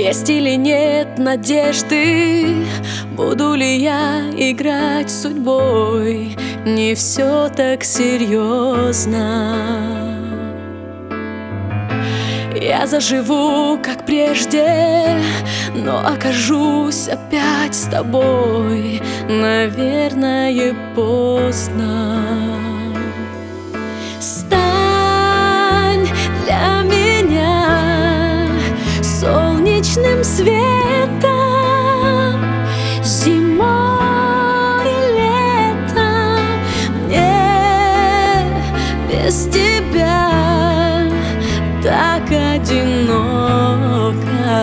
Есть или нет надежды, буду ли я играть с судьбой? Не все так серьезно. Я заживу, как прежде, но окажусь опять с тобой. Наверное, поздно. Стань для меня солнечным светом, зимой и летом. Мне без тебя так одиноко.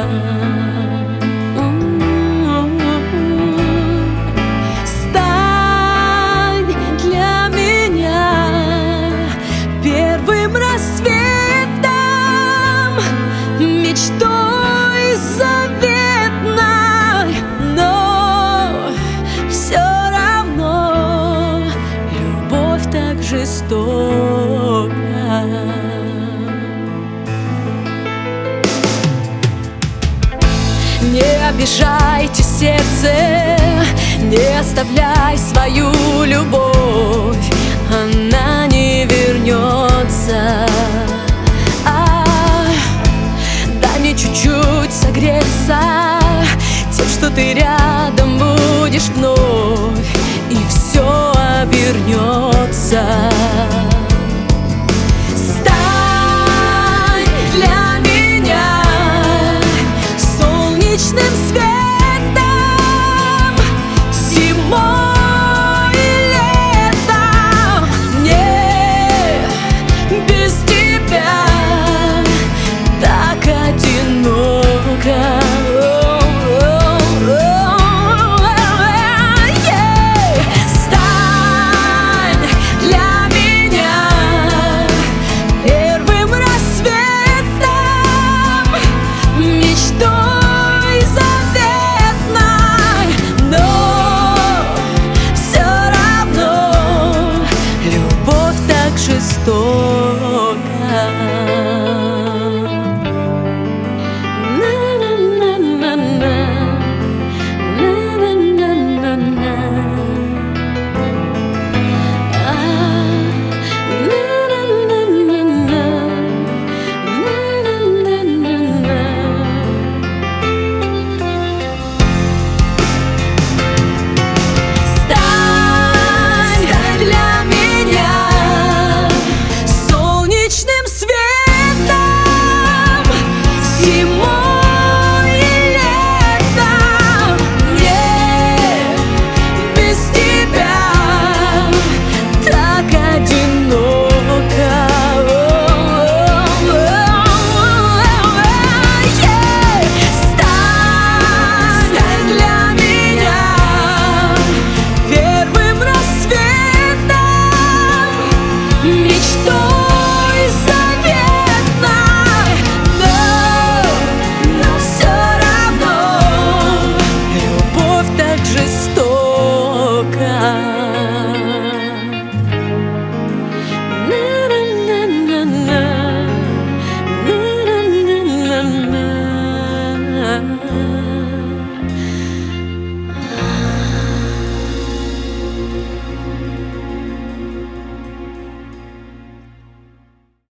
Стань для меня первым рассветом, мечтой заветной, но все равно любовь так жестока. Не обижайте сердце, не оставляй свою любовь, она не вернется. Дай мне чуть-чуть согреться тем, что ты рядом будешь вновь, и все обернется.